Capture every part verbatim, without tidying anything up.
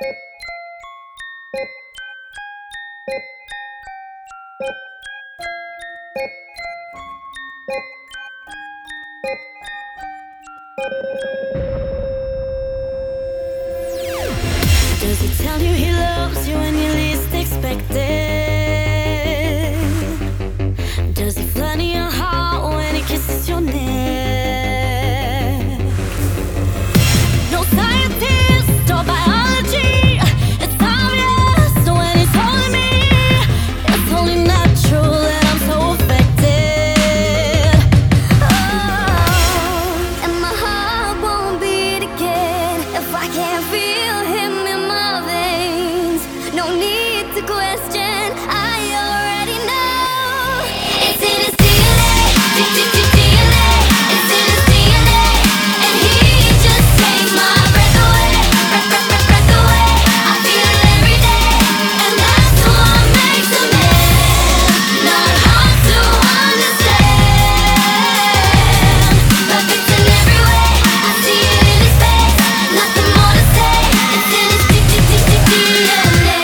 Does he tell you he loves you when you least expect it? Does he flutter your heart when he kisses your neck? No scientist or biology, it's obvious when he's holding me. It's only natural that I'm so affected. Oh, and my heart won't beat again if I can't feel him in my veins. No need to question, I already know. It's in his D N A, D N A. It's in his D N A, and he just takes my breath away, breath, breath, breath, breath away. I feel it every day, and that's what makes a man. Not hard to understand. Perfect in every way, I see it in his face. Nothing more to say. It's in his D N A.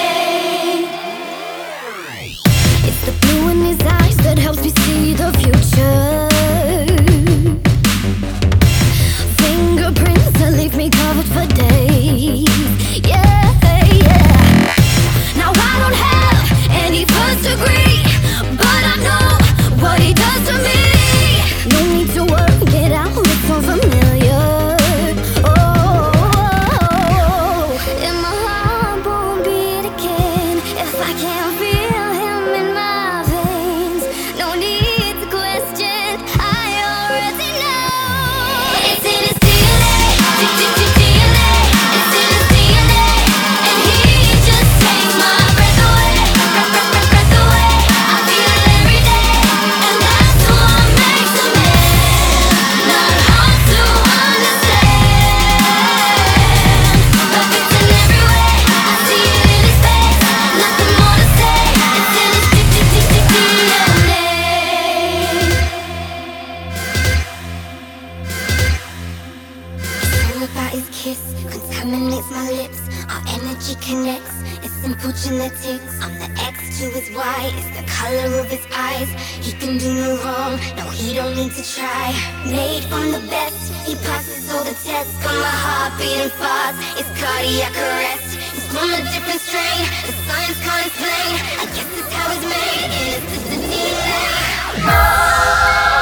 It's the blue in his eyes that helps me see the future. Fingerprints that leave me covered for days. Yeah, yeah. Now I don't have any first degree, but I know what he does to me. No need to work it out, it's so familiar. Oh, and my heart won't beat again if I can't feel him in my veins. No need to question, I already know. It's in his D N A, D N A. It's in his D N A, and he just takes my breath away, breath, breath, breath, breath away. I feel it every day, and that's what makes a man. Not hard to understand. Perfect in every way, I see it in his face. Nothing more to say. It's in his D N A. All about his kiss contaminates my lips. Our energy connects. It's simple genetics. I'm the X to his Y. It's the color of his eyes. He can do no wrong. No, he don't need to try. Made from the best. He passes all the tests. Got my heart beating fast. It's cardiac arrest. He's from a different strain. The science can't explain. I guess it's how it's made. And it's just the D N A.